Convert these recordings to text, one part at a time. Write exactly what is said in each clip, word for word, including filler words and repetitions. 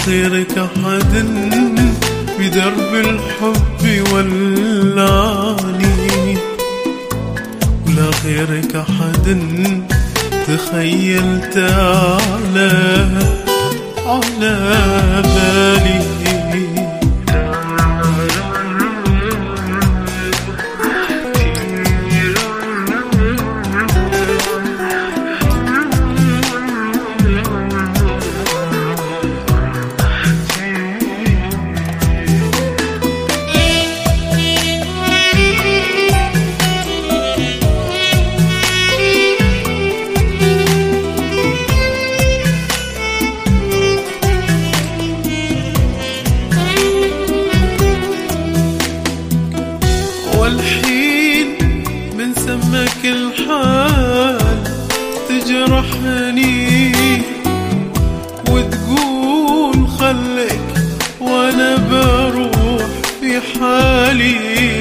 غيرك أحد بدرب الحب ولاني، ولا غيرك أحد تخيلت على على بالي. والحين من سمك الحال تجرحني وتقول خليك وانا بروح في حالي.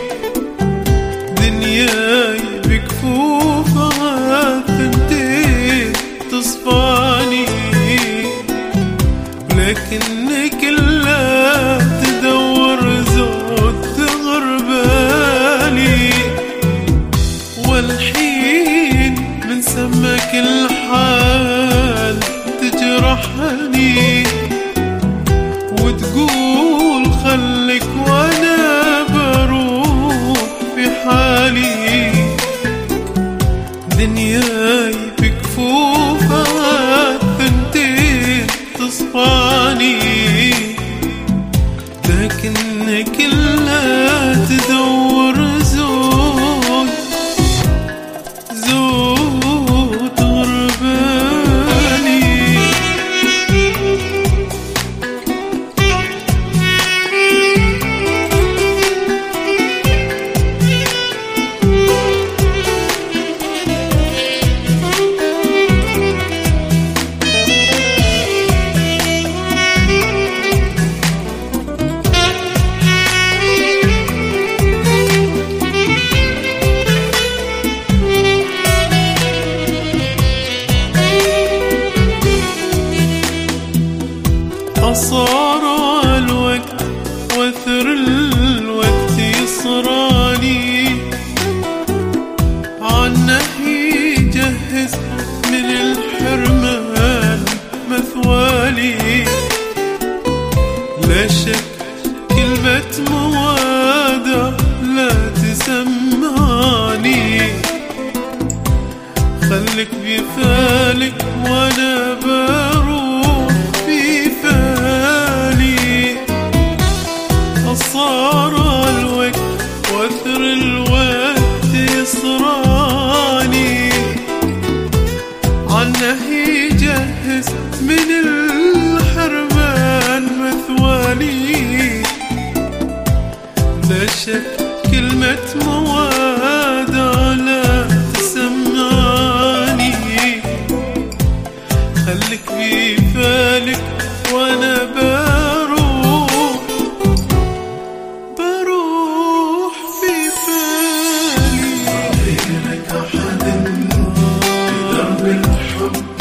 دنياي بكفوفها ثنتين تصفاني، ولكنك لا تدور زود تغرب. والحين من سمك الحال تجرحني وتقول خليك وانا بروح في حالي. دنياي بكفوفها ثنتين تصفاني، لكنك لا تدور زود زود غرباني. صار الوقت وثر الوقت يصراني، عنه يجهز من الحرمان مثوالي. لا شك كلمة موادة لا تسمعني، خليك بفالك وانا بروح في فالي. صار الوقت وثر الوقت يصراني، عنه يجهز من الحرمان مثوالي. لا شك كلمة موادة لا تسمعني، خليك بفالك وانا بروح بروح في فالي. غيرك أحد بدرب الحب